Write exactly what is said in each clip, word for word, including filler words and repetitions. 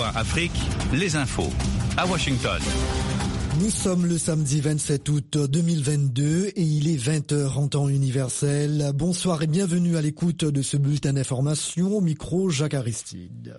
A Afrique, les infos à Washington. Nous sommes le samedi vingt-sept août deux mille vingt-deux et il est vingt heures en temps universel. Bonsoir et bienvenue à l'écoute de ce bulletin d'information. Au micro, Jacques Aristide.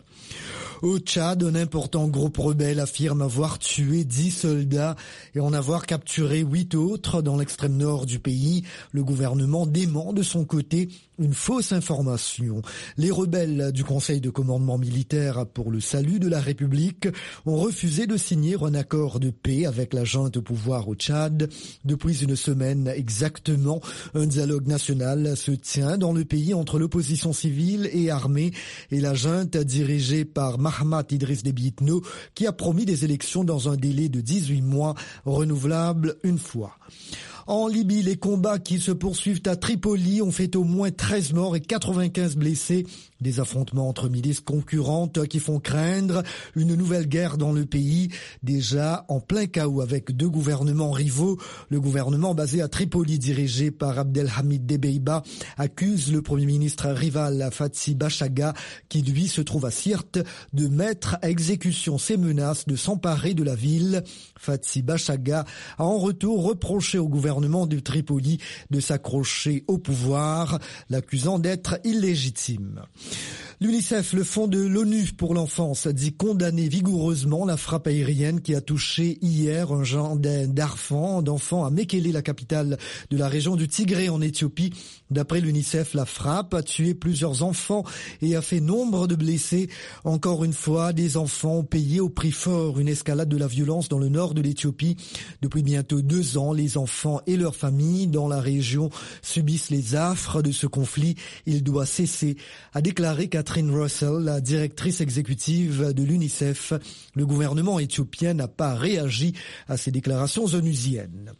Au Tchad, un important groupe rebelle affirme avoir tué dix soldats et en avoir capturé huit autres dans l'extrême nord du pays. Le gouvernement dément de son côté une fausse information. Les rebelles du Conseil de commandement militaire pour le salut de la République ont refusé de signer un accord de paix avec la junte au pouvoir au Tchad. Depuis une semaine exactement, un dialogue national se tient dans le pays entre l'opposition civile et armée et la junte dirigée par Mahamat Idriss Déby Itno qui a promis des élections dans un délai de dix-huit mois renouvelables une fois. En Libye, les combats qui se poursuivent à Tripoli ont fait au moins treize morts et quatre-vingt-quinze blessés. Des affrontements entre milices concurrentes qui font craindre une nouvelle guerre dans le pays, déjà en plein chaos avec deux gouvernements rivaux. Le gouvernement basé à Tripoli, dirigé par Abdelhamid Debeiba, accuse le premier ministre rival Fathi Bachagha, qui lui se trouve à Sirte, de mettre à exécution ses menaces de s'emparer de la ville. Fathi Bachagha a en retour reproché au gouvernement de Tripoli de s'accrocher au pouvoir, l'accusant d'être illégitime. L'UNICEF, le fonds de l'ONU pour l'enfance, dit condamner vigoureusement la frappe aérienne qui a touché hier un genre d'enfants, d'enfants à Mekele, la capitale de la région du Tigré en Éthiopie. D'après l'UNICEF, la frappe a tué plusieurs enfants et a fait nombre de blessés. Encore une fois, des enfants ont payé au prix fort une escalade de la violence dans le nord de l'Éthiopie. Depuis bientôt deux ans, les enfants et leurs familles dans la région subissent les affres de ce conflit. Il doit cesser, a déclaré Catherine Russell, la directrice exécutive de l'UNICEF. Le gouvernement éthiopien n'a pas réagi à ces déclarations onusiennes.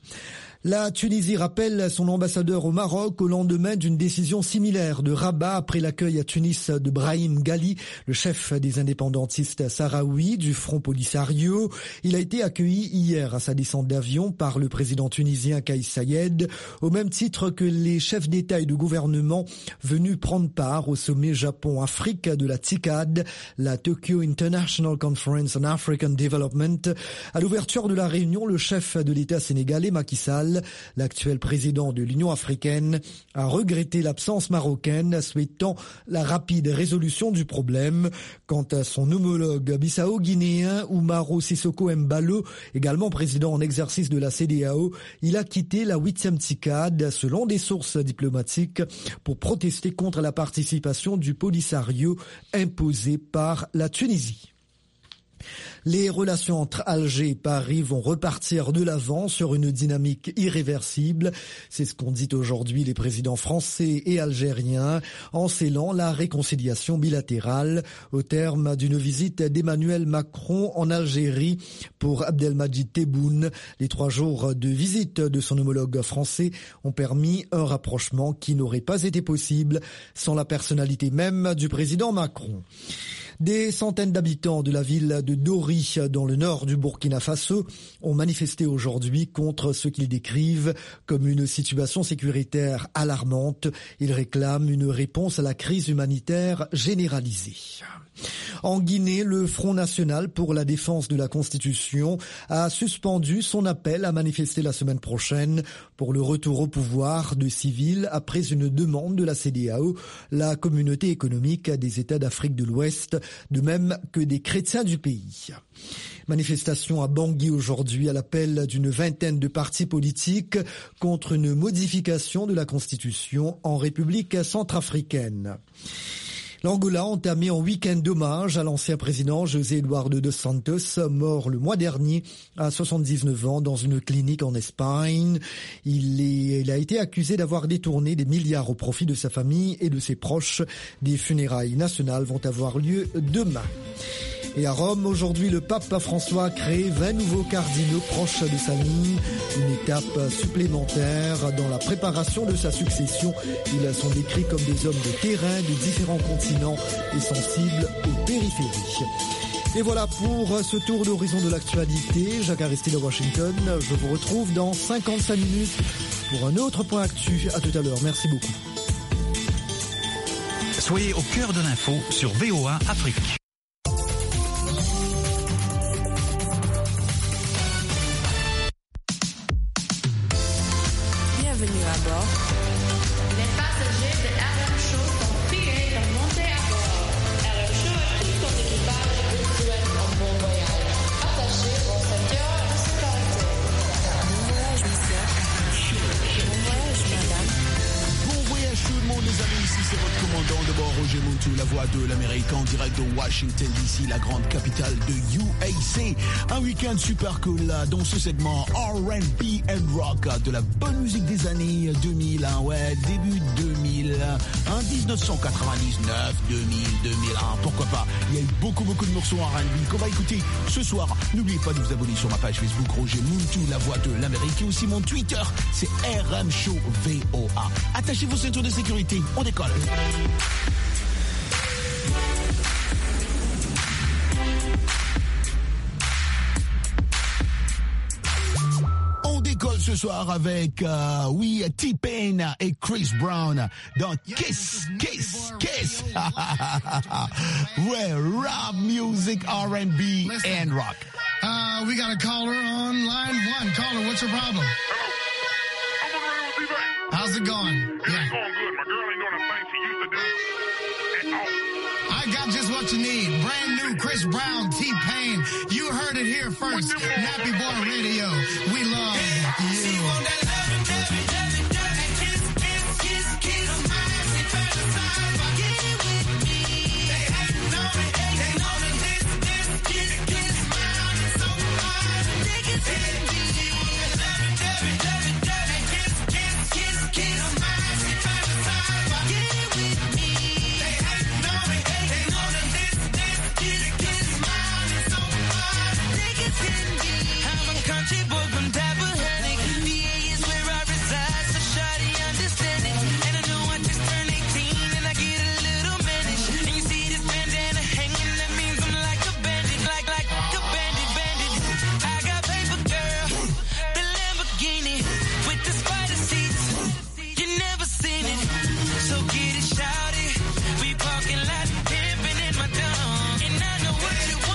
La Tunisie rappelle son ambassadeur au Maroc au lendemain d'une décision similaire de Rabat après l'accueil à Tunis de Brahim Ghali, le chef des indépendantistes sahraouis du Front Polisario. Il a été accueilli hier à sa descente d'avion par le président tunisien Kais Saied, au même titre que les chefs d'État et de gouvernement venus prendre part au sommet Japon-Afrique de la T I C A D, la Tokyo International Conference on African Development. À l'ouverture de la réunion, le chef de l'État sénégalais Macky Sall, l'actuel président de l'Union africaine, a regretté l'absence marocaine, souhaitant la rapide résolution du problème. Quant à son homologue bissau-guinéen Oumaro Sissoko Embalo, également président en exercice de la C D A O, il a quitté la huitième T I C A D, selon des sources diplomatiques, pour protester contre la participation du Polisario imposée par la Tunisie. Les relations entre Alger et Paris vont repartir de l'avant sur une dynamique irréversible. C'est ce qu'ont dit aujourd'hui les présidents français et algériens en scellant la réconciliation bilatérale au terme d'une visite d'Emmanuel Macron en Algérie pour Abdelmadjid Tebboune. Les trois jours de visite de son homologue français ont permis un rapprochement qui n'aurait pas été possible sans la personnalité même du président Macron. Des centaines d'habitants de la ville de Dori, dans le nord du Burkina Faso, ont manifesté aujourd'hui contre ce qu'ils décrivent comme une situation sécuritaire alarmante. Ils réclament une réponse à la crise humanitaire généralisée. En Guinée, le Front national pour la défense de la Constitution a suspendu son appel à manifester la semaine prochaine pour le retour au pouvoir de civils après une demande de la C D A O, la communauté économique des États d'Afrique de l'Ouest, de même que des chrétiens du pays. Manifestation à Bangui aujourd'hui à l'appel d'une vingtaine de partis politiques contre une modification de la Constitution en République centrafricaine. L'Angola a entamé un week-end d'hommage à l'ancien président José Eduardo dos Santos, mort le mois dernier à soixante-dix-neuf ans dans une clinique en Espagne. Il, est, il a été accusé d'avoir détourné des milliards au profit de sa famille et de ses proches. Des funérailles nationales vont avoir lieu demain. Et à Rome, aujourd'hui, le pape François a créé vingt nouveaux cardinaux proches de sa ligne, une étape supplémentaire dans la préparation de sa succession. Ils sont décrits comme des hommes de terrain de différents continents et sensibles aux périphéries. Et voilà pour ce tour d'horizon de l'actualité. Jacques Aristide à Washington. Je vous retrouve dans cinquante-cinq minutes pour un autre point actu. À tout à l'heure. Merci beaucoup. Soyez au cœur de l'info sur V O A Afrique. c'est votre commandant de bord, Roger Muntu, la voix de l'Amérique en direct de Washington D C, la grande capitale de U A C. Un week-end super cool là, dans ce segment R and B and rock, de la bonne musique des années deux mille, hein, ouais, début deux mille, hein, dix-neuf cent quatre-vingt-dix-neuf, deux mille, deux mille un, pourquoi pas. Il y a eu beaucoup beaucoup de morceaux R and B qu'on va écouter ce soir. N'oubliez pas de vous abonner sur ma page Facebook Roger Muntu, la voix de l'Amérique, et aussi mon Twitter, c'est R M Show V O A. Attachez vos ceintures de sécurité, on décolle. On décolle ce soir avec, euh, oui, T-Pain et Chris Brown dans Kiss, Kiss, Kiss. Ouais, rap music, R and B and rock. Uh, we got a caller on line one. Caller, what's your problem? Hello. I'm on the radio with T-Pain. How's it going? It Yeah. ain't going good. My girl ain't doing the thing she used to do at all. I got just what you need. Brand new Chris Brown, T-Pain. You heard it here first. Nappy Boy Radio. We love you. Country boy from Tappahannock, D A is where I reside, so shawty understand it. And I know I just turned eighteen and I get a little managed. And you see this bandana hanging, that means I'm like a bandit, like like a bandit, bandit. I got paper, girl, the Lamborghini with the spider seats. You never seen it, so get it, shawty. We parking lot pimping in my dome, and I know what you want.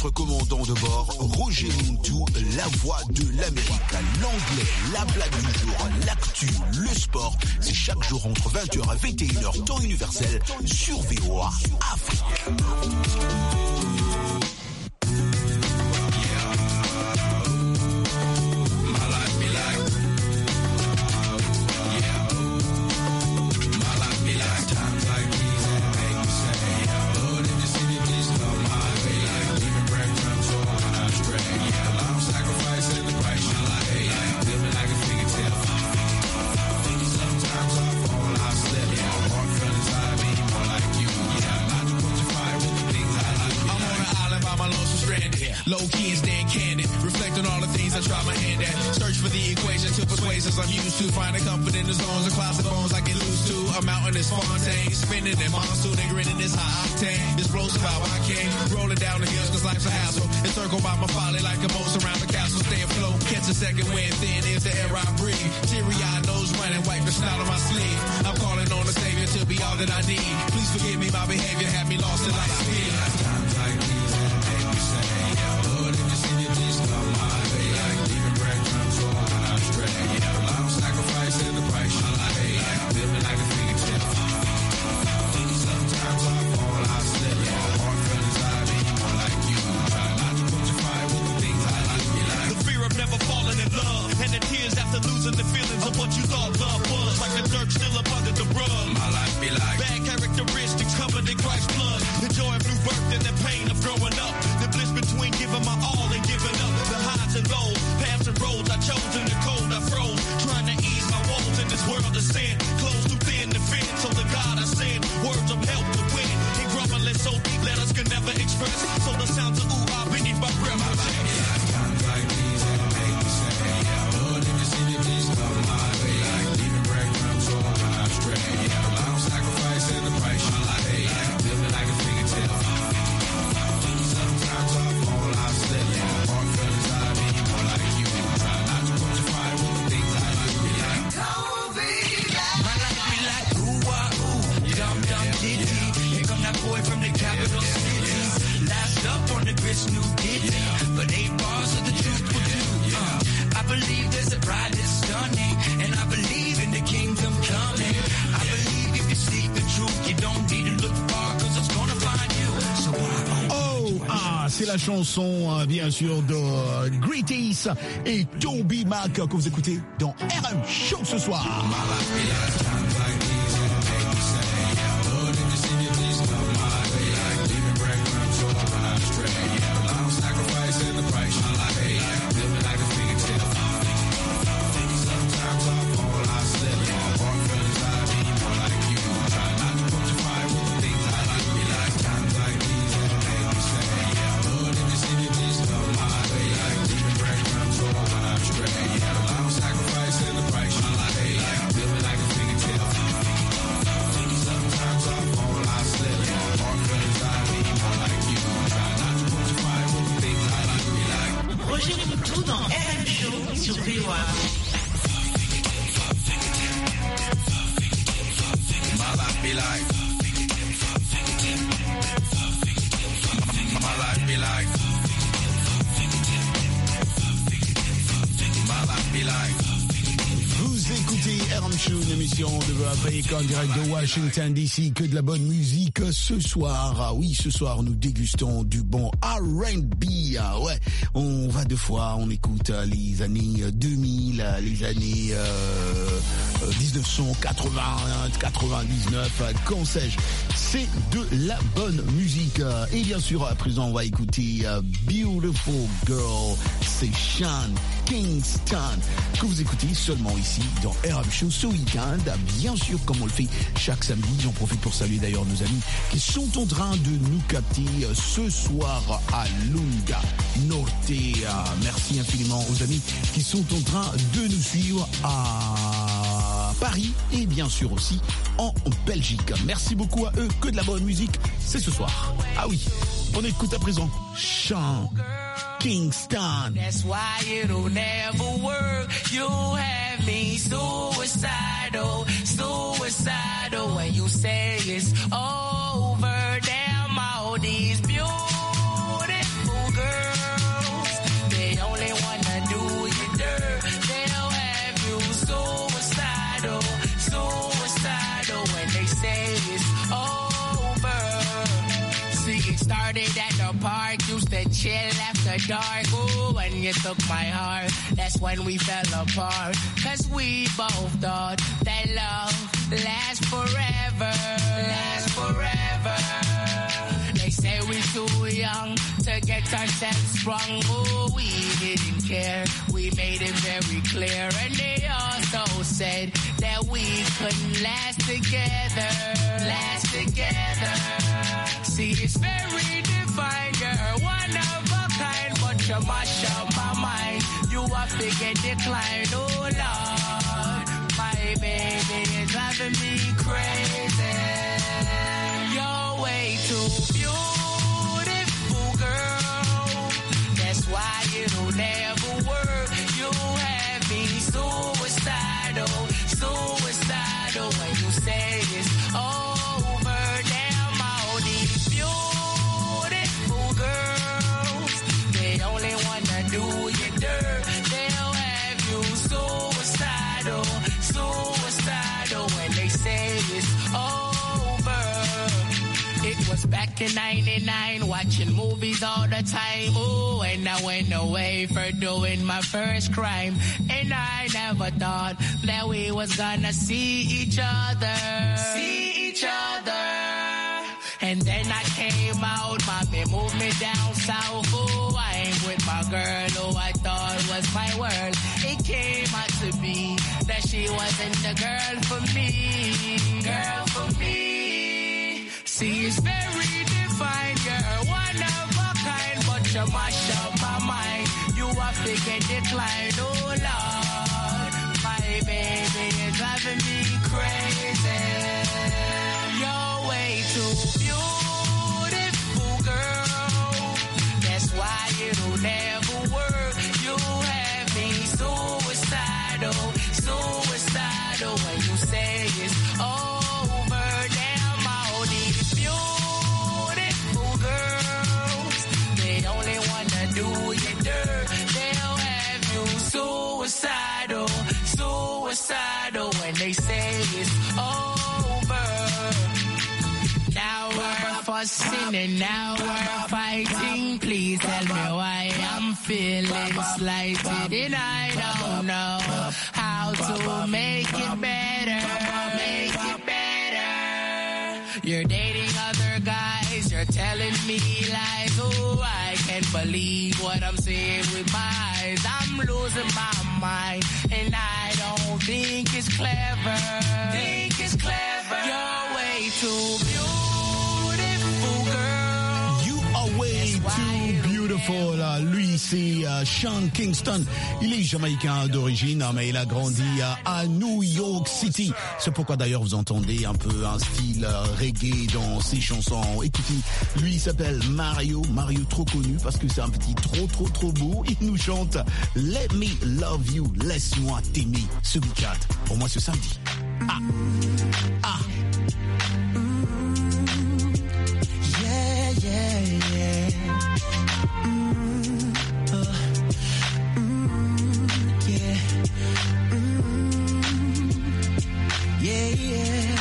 votre commandant de bord, Roger Muntu, la voix de l'Amérique. L'anglais, la blague du jour, l'actu, le sport, c'est chaque jour entre vingt heures et vingt et une heures temps universel sur V O A Afrique. Low-key and staying candid, reflecting all the things I try my hand at. Search for the equation to persuasions I'm used to. Finding comfort in the zones of closet bones I get loose to. A mountain is Fontaine, spinning in monsoon and grinning this high octane. Explosive how I came, rolling down the hills cause life's a hassle. Encircled by my folly like a moat around the castle. Stay afloat, catch a second wind, thin is the air I breathe. Teary-eyed nose running, wipe the snot on my sleeve. I'm calling on the Savior to be all that I need. Please forgive me, my behavior had me lost in light speed. Times like these that make me say, Lord, if you see me, please come my way. Like leaving breadcrumbs all when I stray. Yeah, long sacrifice and the price you pay. Feel me like a fingertip. Sometimes I fall, I slip. My heart fell inside me, more like you. Try not to put your fire with the things I like. Like the fear of never falling in love, and the tears after losing the feelings of what you thought love was. Like the dirt still up under the rug. My life be like bad characteristics covered in Christ's blood. The joy of new birth and the pain of growing up. The bliss between giving my all and giving up. The highs and lows, paths and roads I chose in the cold I froze. Trying to ease my woes in this world of sin. Close too thin to fit, so the God I send. Words of help to win. And grumbling so deep letters can never express. So the sounds of ooh ah beneath my breath. My life times like these that make me say, yeah, Lord, if you see me, please come my way. Like leaving breadcrumbs all when I stray. Yeah, long sacrifice and the price you pay. Feel me like a fingertip. Sometimes I fall, I slip. My heart fell inside me, more like you. Try not to put your fire with the things I like. Be like, don't be like. My life be like ooh ah ooh, dum dum diddy. Here come that boy from the capital city. Last up on the grits, new ditty. But eight bars of the truth will do. Uh, I believe there's a bride that's stunning, and I believe in the kingdom coming. I believe if you seek the truth, you don't need to look far, cause it's gonna find you. So I Oh, ah, c'est la chanson, euh, bien sûr, de euh, Greeties et Toby Mac que vous écoutez dans R M Show ce soir. Roger Muntu dans R M Show sur V O A. My life be like. My life be like. My life be like. Vous écoutez R M Show, une émission de Afrique en direct de Washington D C, que de la bonne musique ce soir. Ah oui, ce soir nous dégustons du bon R and B. Ah ouais, on va deux fois, on écoute les années deux mille, les années euh, dix-neuf cent quatre-vingts, quatre-vingt-dix-neuf, qu'en sais-je. C'est de la bonne musique. Et bien sûr, à présent, on va écouter Beautiful Girl, c'est Sean Kingston, que vous écoutez seulement ici dans R M Show ce week-end. Bien sûr, comme on le fait chaque samedi. J'en profite pour saluer d'ailleurs nos amis qui sont en train de nous capter ce soir à Lunga Norte. Merci infiniment aux amis qui sont en train de nous suivre à Paris et bien sûr aussi en Belgique. Merci beaucoup à eux. Que de la bonne musique, c'est ce soir. Ah oui, on écoute à présent Sean Kingston. That's why it'll never work. You have me suicidal, suicidal. When you say it's over, damn all these beautiful girls. chill after dark. Ooh, when you took my heart, that's when we fell apart. Cause we both thought that love lasts forever. Lasts forever. They say we too young to get ourselves sprung. Oh, we didn't care. We made it very clear. And they also said that we couldn't last together. Last together. See, it's very divine. You're one of a kind, but you mash up my mind. You have to get declined. Oh, Lord. My baby is driving me crazy. You're way too beautiful, girl. That's why it'll never work. You have me suicidal, suicidal when you say it's over. Damn, all these beautiful girls, they only wanna do you dirt. They'll have you suicidal, suicidal when they say it's over. It was back in ninety-nine, watching movies all the time. Ooh, and I went away for doing my first crime. And I never thought that we was gonna see each other. See each other. And then I came out, mommy moved me down south. Ooh, I ain't with my girl who I thought was my world. It came out to be that she wasn't the girl for me. Girl for me. See, it's very divine. You're one of a kind, but you mash up my mind. You have to get declined. Oh, Lord. My baby is driving me crazy. You're way too beautiful, girl. That's why it'll never work. You have me suicidal, suicidal when you say it's over. Damn, all these beautiful girls, they only wanna do you dirt. They'll have you suicidal, suicidal when they say it's over. Now we're fussing and now we're fighting. Please tell me why I'm feeling slighted and I don't know how to make it better. Make it better. You're dating other guys, you're telling me lies. Oh, I can't believe what I'm seeing with my eyes. I'm losing my mind and I don't think it's clever. Think it's clever. You're way too beautiful, girl. You are way too beautiful. Lui, c'est uh, Sean Kingston. Il est jamaïcain d'origine, mais il a grandi uh, à New York City. C'est pourquoi d'ailleurs vous entendez un peu un style uh, reggae dans ses chansons. Écoutez, lui il s'appelle Mario. Mario trop connu parce que c'est un petit trop trop trop beau. Il nous chante Let Me Love You, laisse-moi t'aimer ce week-end. Pour moi ce samedi. Ah, ah. Yeah, yeah, yeah. Mm, uh, mm, yeah. Mm, yeah, yeah.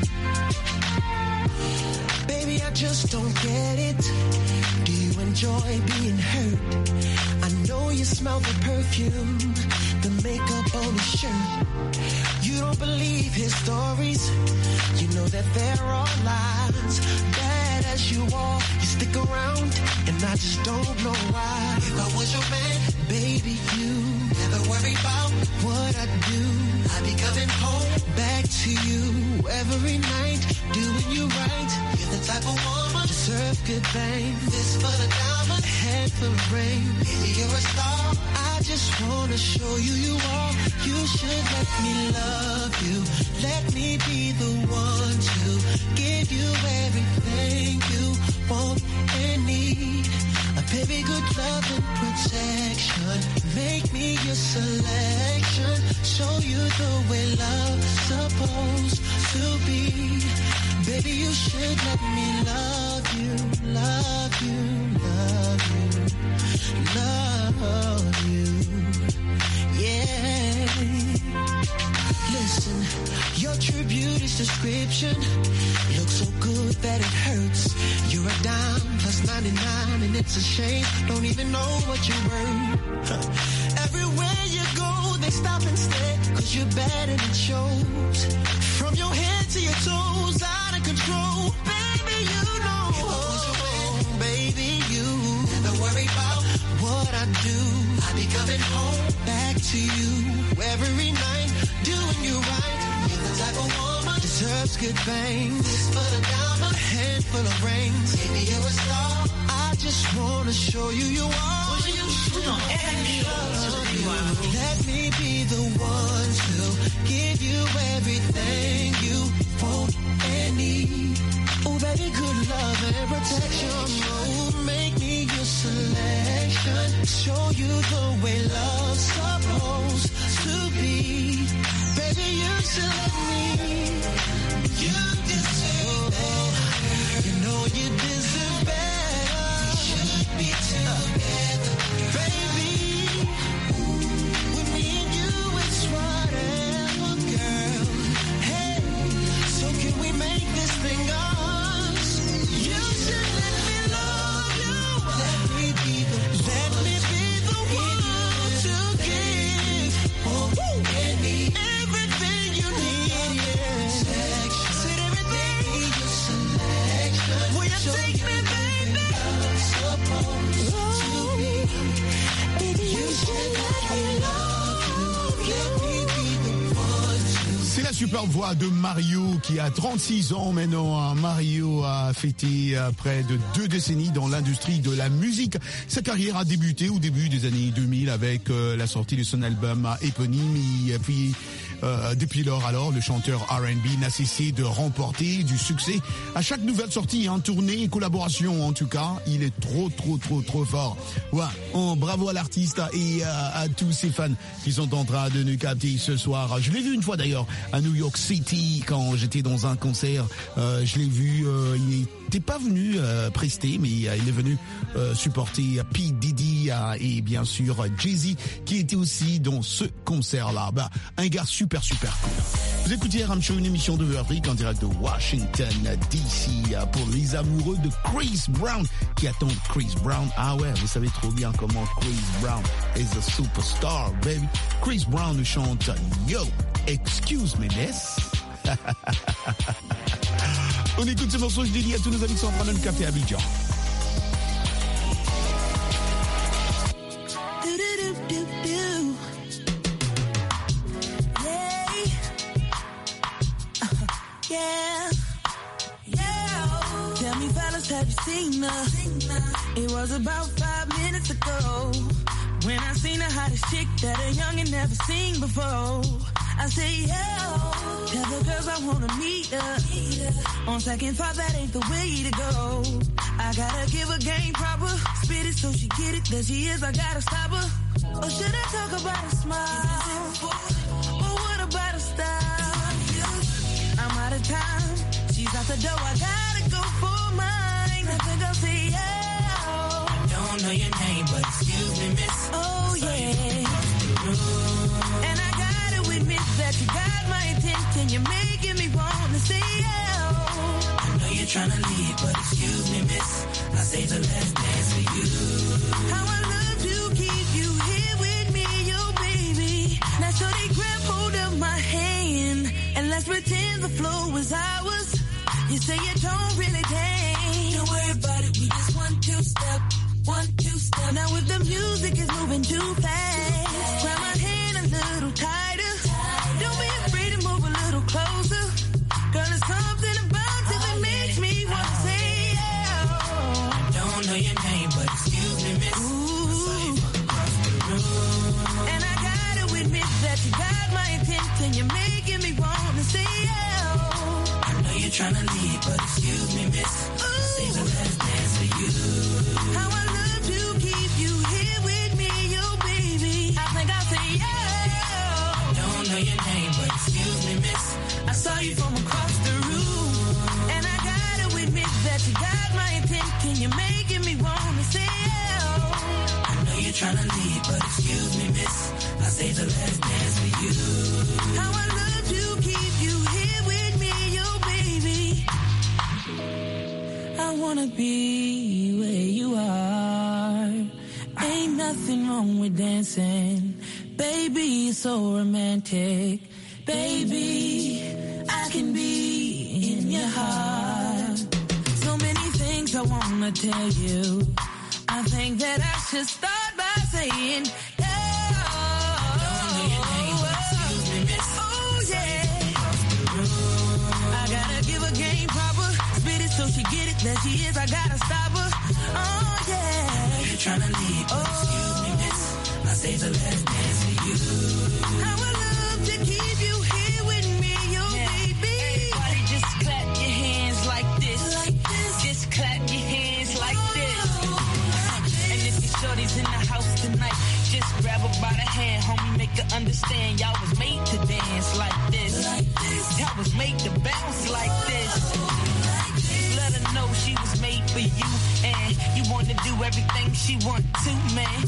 Baby, I just don't get it. Do you enjoy being hurt? I know you smell the perfume, the makeup on his shirt. You don't believe his stories. You know that there are lies. Bad as you are, you stick around, and I just don't know why. If I was your man, baby, you never worry about what I do. I'd be coming home back to you every night, doing you right. You're the type of woman deserve good things. This for the diamond, head full of rain. Baby, you're a star. I just wanna show you you are. You should let me love you. Let me be the one to give you everything you want and need. A baby, good love and protection. Make me your selection. Show you the way love's supposed to be. Baby, you should let me love you, love you, love you, love you. Yeah. Listen, your true beauty's description looks so good that it hurts. You're a dime plus ninety-nine, and it's a shame. Don't even know what you're worth. Everywhere you go, they stop and stare, cause you're bad and it shows. From your head to your toes, out of control. Baby, you know. Oh, baby, you. Never worry about what I do. I be coming home back to you every night, doing you right. You're the type of woman deserves good things. Fistful of diamonds, a handful of rings. Baby, you're a star. I just wanna show you you are. Let me be the one to give you everything you want and need. Oh, baby, good love and protection. Oh, make me your selection. Show you the way love's supposed to be. Baby, you should let me. You deserve better. You know you deserve better. We should be together, baby. With me and you, it's whatever, girl. Hey, so can we make this thing us? You should let me love you. Let me be the let me be the one to give. Oh, and me everything you need, yeah. Said everything your selection. Will you take me, baby? Supposed to be. Baby, you should let me love you. Let me be the one to. C'est la superbe voix de Mario qui a trente-six ans maintenant. Mario a fêté près de deux décennies dans l'industrie de la musique. Sa carrière a débuté au début des années deux mille avec la sortie de son album éponyme. Et puis, euh, depuis lors, alors, le chanteur R and B n'a cessé de remporter du succès à chaque nouvelle sortie, en tournée, collaboration. En tout cas, il est trop, trop, trop, trop fort. Ouais, oh, bravo à l'artiste et à, à tous ses fans qui sont en train de nous capter ce soir. Je l'ai vu une fois d'ailleurs à New York City quand j'étais dans un concert. Euh, je l'ai vu, euh, il n'était pas venu euh, prester, mais euh, il est venu euh, supporter P. Diddy euh, et bien sûr Jay-Z qui était aussi dans ce concert-là. Bah, un gars super, super cool. Vous écoutez R M Show, une émission de Afrique en direct de Washington, D C pour les amoureux de Chris Brown qui attendent Chris Brown. Ah ouais, vous savez trop bien comment Chris Brown is a superstar, baby. Chris Brown nous chante Yo, excuse me, miss. On écoute ce morceau, je dédie à tous nos amis qui sont en train de nous café à Abidjan. Have you seen her? It was about five minutes ago when I seen the hottest chick that a youngin' never seen before. I say, yo, tell the girls I wanna meet her. On second thought, that ain't the way to go. I gotta give her game proper, spit it so she get it. There she is, I gotta stop her. Or should I talk about a smile? Or what about a style? I'm out of time, she's out the door, I gotta go for mine. I think I'll say, yeah. I don't know your name, but excuse me, miss. Oh, yeah. And I gotta admit that you got my attention. You're making me want to say, yeah. I know you're trying to leave, but excuse me, miss. I say the last dance for you. How I love to keep you here with me, yo, baby. Now, so they grab hold of my hand and let's pretend the flow is ours. You say you don't really dance. Don't worry about it, we just one, two step, one, two step. Now if the music is moving too fast, grab my hand a little tighter. Don't be afraid to move a little closer. Girl, there's something about you that makes me want to say, yeah. I don't know your name, but excuse me, miss. Ooh. And I gotta admit that you got my attention. You're making me want to say, yeah. You're trying to leave, but excuse me, miss. I say the last dance for you. How I love to keep you here with me, yo, baby. I think I'll say, yeah. I don't know your name, but excuse me, miss. I saw you from across the room, and I gotta admit that you got my attention. You're making me want to say, yeah. I know you're trying to leave, but excuse me, miss. I say the last dance for you. How I love to keep you here with me, yo, baby. I I wanna be where you are. Ain't nothing wrong with dancing. Baby, it's so romantic. Baby, I can be in your heart. So many things I wanna tell you. I think that I should start by saying, oh, oh yeah. I gotta give her game proper. Spit it so she get it. There she is, I gotta stop her. Oh yeah. You're trying to leave, oh, excuse me, miss. I say the last dance for you. I would love to keep you here with me, yo, yeah, baby. Everybody just clap your hands like this. Like this. Just clap your hands like oh, this. And if your shorty's in the house tonight, just grab her by the hand, homie, make her understand. Y'all was made to dance like this. Like this. Y'all was made to bounce like this. Like this. Let her know she was made for you, and you want to do everything she want to, man.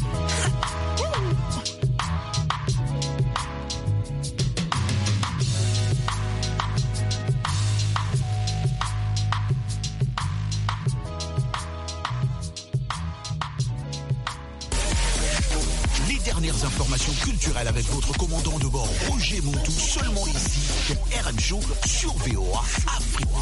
Dernières informations culturelles avec votre commandant de bord Roger Montou, seulement ici pour R M Show sur V O A Afrique.